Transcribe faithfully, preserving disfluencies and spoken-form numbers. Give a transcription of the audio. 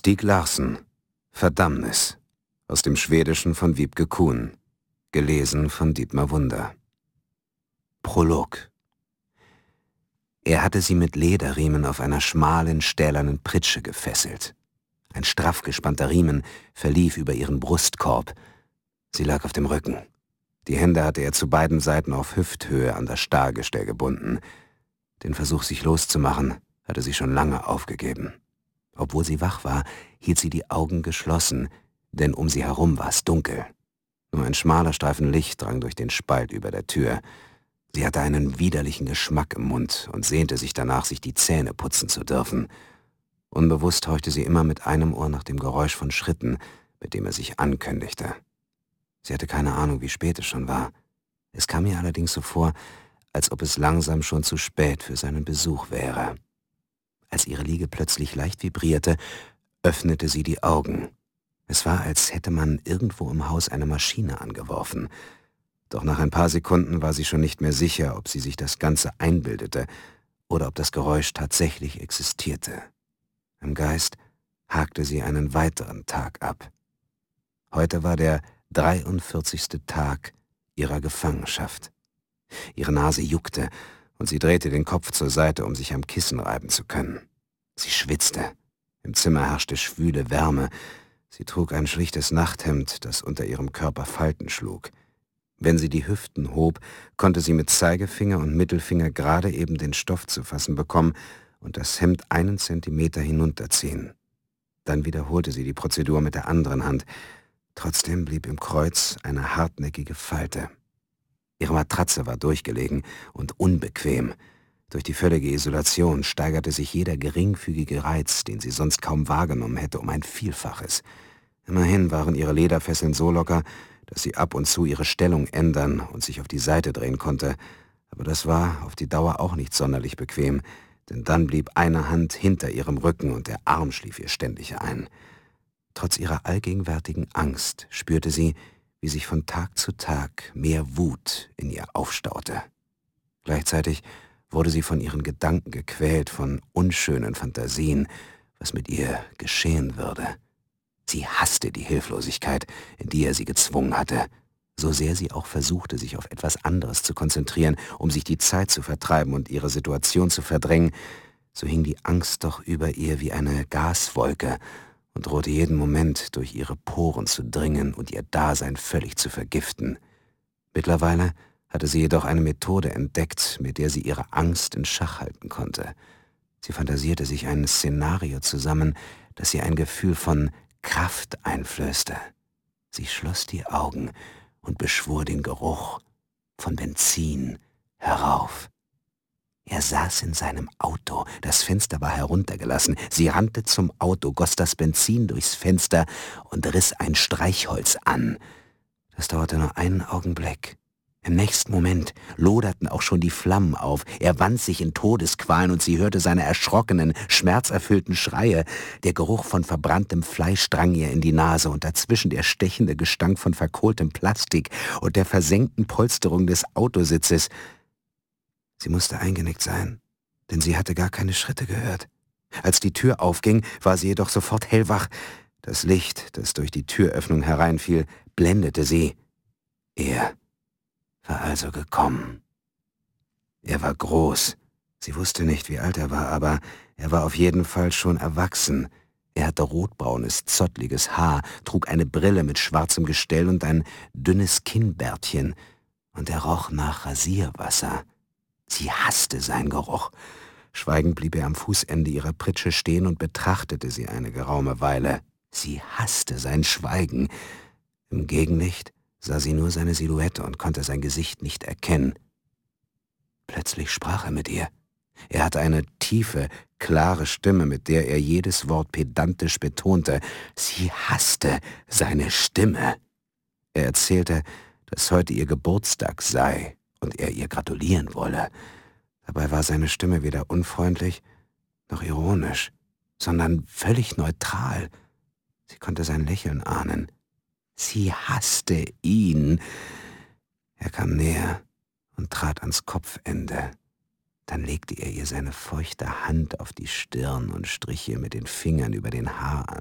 Stieg Larsson, Verdammnis, aus dem Schwedischen von Wiebke Kuhn, gelesen von Dietmar Wunder. Prolog. Er hatte sie mit Lederriemen auf einer schmalen, stählernen Pritsche gefesselt. Ein straff gespannter Riemen verlief über ihren Brustkorb. Sie lag auf dem Rücken. Die Hände hatte er zu beiden Seiten auf Hüfthöhe an das Stahlgestell gebunden. Den Versuch, sich loszumachen, hatte sie schon lange aufgegeben. Obwohl sie wach war, hielt sie die Augen geschlossen, denn um sie herum war es dunkel. Nur ein schmaler Streifen Licht drang durch den Spalt über der Tür. Sie hatte einen widerlichen Geschmack im Mund und sehnte sich danach, sich die Zähne putzen zu dürfen. Unbewusst horchte sie immer mit einem Ohr nach dem Geräusch von Schritten, mit dem er sich ankündigte. Sie hatte keine Ahnung, wie spät es schon war. Es kam ihr allerdings so vor, als ob es langsam schon zu spät für seinen Besuch wäre. Als ihre Liege plötzlich leicht vibrierte, öffnete sie die Augen. Es war, als hätte man irgendwo im Haus eine Maschine angeworfen. Doch nach ein paar Sekunden war sie schon nicht mehr sicher, ob sie sich das Ganze einbildete oder ob das Geräusch tatsächlich existierte. Im Geist hakte sie einen weiteren Tag ab. Heute war der dreiundvierzigste Tag ihrer Gefangenschaft. Ihre Nase juckte und sie drehte den Kopf zur Seite, um sich am Kissen reiben zu können. Sie schwitzte. Im Zimmer herrschte schwüle Wärme. Sie trug ein schlichtes Nachthemd, das unter ihrem Körper Falten schlug. Wenn sie die Hüften hob, konnte sie mit Zeigefinger und Mittelfinger gerade eben den Stoff zu fassen bekommen und das Hemd einen Zentimeter hinunterziehen. Dann wiederholte sie die Prozedur mit der anderen Hand. Trotzdem blieb im Kreuz eine hartnäckige Falte. Ihre Matratze war durchgelegen und unbequem. Durch die völlige Isolation steigerte sich jeder geringfügige Reiz, den sie sonst kaum wahrgenommen hätte, um ein Vielfaches. Immerhin waren ihre Lederfesseln so locker, dass sie ab und zu ihre Stellung ändern und sich auf die Seite drehen konnte. Aber das war auf die Dauer auch nicht sonderlich bequem, denn dann blieb eine Hand hinter ihrem Rücken und der Arm schlief ihr ständig ein. Trotz ihrer allgegenwärtigen Angst spürte sie, wie sich von Tag zu Tag mehr Wut in ihr aufstaute. Gleichzeitig wurde sie von ihren Gedanken gequält, von unschönen Fantasien, was mit ihr geschehen würde. Sie hasste die Hilflosigkeit, in die er sie gezwungen hatte, so sehr sie auch versuchte, sich auf etwas anderes zu konzentrieren, um sich die Zeit zu vertreiben und ihre Situation zu verdrängen, so hing die Angst doch über ihr wie eine Gaswolke und drohte jeden Moment durch ihre Poren zu dringen und ihr Dasein völlig zu vergiften. Mittlerweile hatte sie jedoch eine Methode entdeckt, mit der sie ihre Angst in Schach halten konnte. Sie fantasierte sich ein Szenario zusammen, das ihr ein Gefühl von Kraft einflößte. Sie schloss die Augen und beschwor den Geruch von Benzin herauf. Er saß in seinem Auto, das Fenster war heruntergelassen. Sie rannte zum Auto, goss das Benzin durchs Fenster und riss ein Streichholz an. Das dauerte nur einen Augenblick. Im nächsten Moment loderten auch schon die Flammen auf. Er wand sich in Todesqualen und sie hörte seine erschrockenen, schmerzerfüllten Schreie. Der Geruch von verbranntem Fleisch drang ihr in die Nase und dazwischen der stechende Gestank von verkohltem Plastik und der versenkten Polsterung des Autositzes. Sie musste eingenickt sein, denn sie hatte gar keine Schritte gehört. Als die Tür aufging, war sie jedoch sofort hellwach. Das Licht, das durch die Türöffnung hereinfiel, blendete sie. Er war also gekommen. Er war groß. Sie wusste nicht, wie alt er war, aber er war auf jeden Fall schon erwachsen. Er hatte rotbraunes, zottliges Haar, trug eine Brille mit schwarzem Gestell und ein dünnes Kinnbärtchen. Und er roch nach Rasierwasser. Sie hasste seinen Geruch. Schweigend blieb er am Fußende ihrer Pritsche stehen und betrachtete sie eine geraume Weile. Sie hasste sein Schweigen. Im Gegenlicht sah sie nur seine Silhouette und konnte sein Gesicht nicht erkennen. Plötzlich sprach er mit ihr. Er hatte eine tiefe, klare Stimme, mit der er jedes Wort pedantisch betonte. Sie hasste seine Stimme. Er erzählte, dass heute ihr Geburtstag sei und er ihr gratulieren wolle. Dabei war seine Stimme weder unfreundlich noch ironisch, sondern völlig neutral. Sie konnte sein Lächeln ahnen. Sie hasste ihn. Er kam näher und trat ans Kopfende. Dann legte er ihr seine feuchte Hand auf die Stirn und strich ihr mit den Fingern über den Haaransatz.